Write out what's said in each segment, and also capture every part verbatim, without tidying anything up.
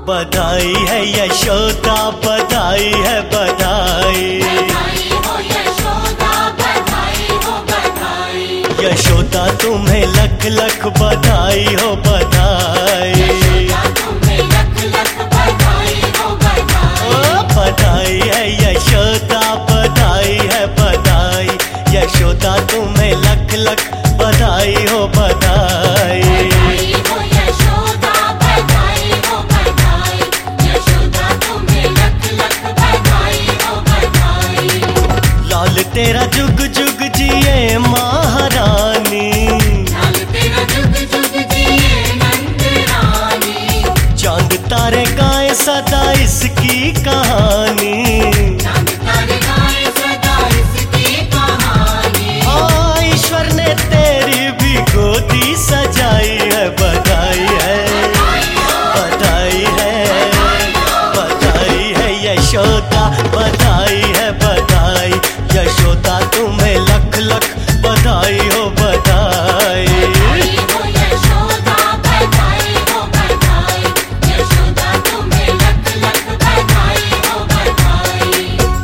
बधाई है यशोदा, बधाई है बधाई, बधाई हो यशोदा, बधाई हो बधाई। यशोदा तुम्हें लख लख बधाई हो बधाई, यशोदा तुम्हें लख लख बधाई हो बधाई। ओ बधाई है यशोदा, बधाई है बधाई, यशोदा तुम्हें लख लख बधाई हो बधाई। बधाई हो यशोदा, बधाई हो बधाई, यशोदा तुम्हें लख लख बधाई हो बधाई। लाल तेरा जुग जुग जिए महारानी, लाल तेरा जुग जुग जिए नंद रानी। चांद तारे गाए सदा इसकी कहानी, चांद तारे गाए सदा इसकी कहानी। हाँ ईश्वर ने तेरी भी गोदी सजाई है, बधाई है बधाई है बधाई है यशोदा, बधाई है बधाई, यशोदा तुम्हें लख लख बधाई हो बधाई। बधाई हो यशोदा, बधाई हो बधाई, यशोदा तुम्हें लख लख बधाई हो बधाई।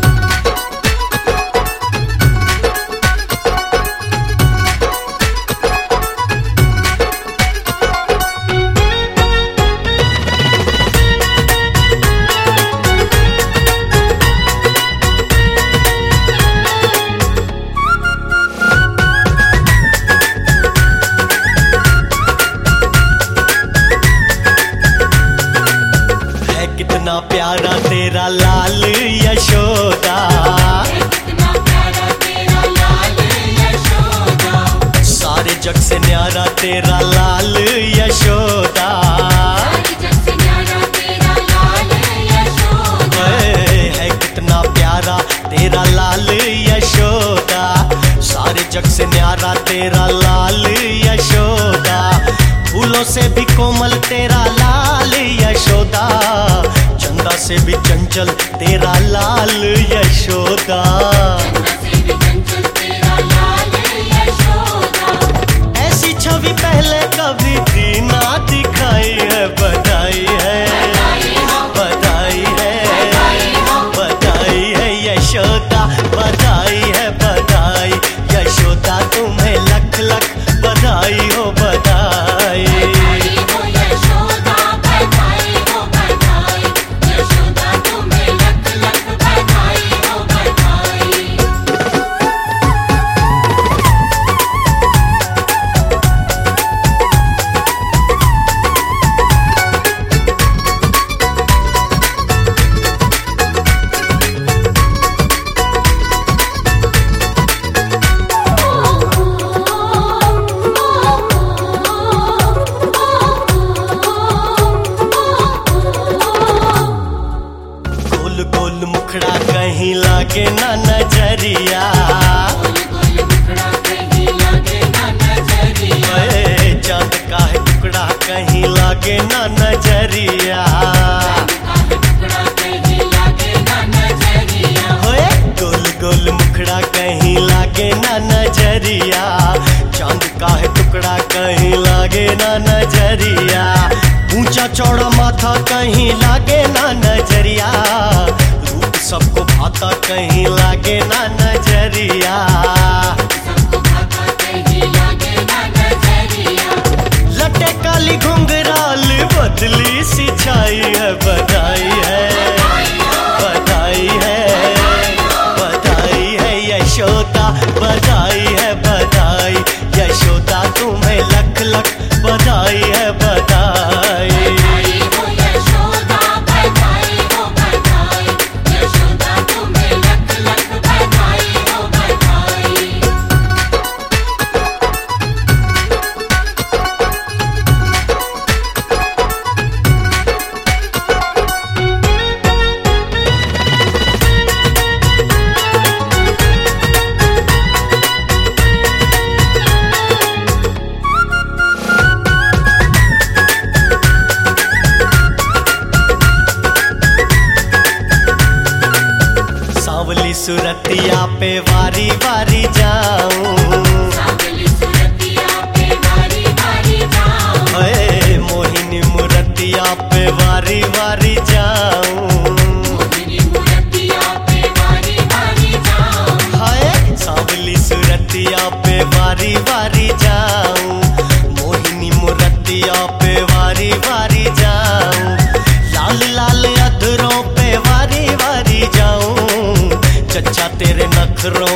है कितना प्यारा तेरा लाल यशोदा, कितना प्यारा तेरा लाल यशोदा। सारे जग से न्यारा तेरा लाल यशोदा, सारी जग से न्यारा तेरा लाल यशोदा। है है कितना प्यारा तेरा लाल यशोदा, सारे जग से न्यारा तेरा लाल यशोदा, फूलों से भी कोमल तेरा लाल यशोदा, चंदा से भी चंचल तेरा लाल यशोदा। चंदा से भी चंचल तेरा लाल यशोदा। ऐसी छवि पहले कभी दी ना दिखाई है, बधाई है बधाई है बधाई है यशोदा, बधाई है बधाई, यशोदा तुम्हें लख लख बधाई हो बधाई। बधाई हो यशोदा, बधाई हो बधाई, यशोदा तुम्हें लख लख बधाई हो बधाई। गोल गोल मुखड़ा कहीं लागे ना नजरिया, गोल गोल मुखड़ा कहीं लागे ना नजरिया। ओए चांद का है टुकड़ा कहीं लागे ना नजरिया, टुकड़ा कहीं लागे ना नजरिया। ओए गोल गोल मुखड़ा कहीं लागे ना नजरिया, चांद का है टुकड़ा कहीं लागे ना नजरिया, ऊंचा चौड़ा माथा कहीं लागे ना नजरिया, रूप सबको भाता कहीं लागे ना नजरिया, सबको भाता कहीं लागे ना नजरिया। लटे काली घुंघराल बदली सी छाई है, बधाई है बधाई है बधाई है यशोदा, बधाई है बधाई, यशोदा तुम्हें लख लख बधाई है बधाई। बधाई हो यशोदा, बधाई हो बधाई, यशोदा तुम्हें लख लख बधाई हो बधाई। सुरतिया पे वारी वारी जाऊं, सावली सुरतिया पे वारी वारी जाऊं, ओए मोहिनी मुरतिया पे वारी वारी रोम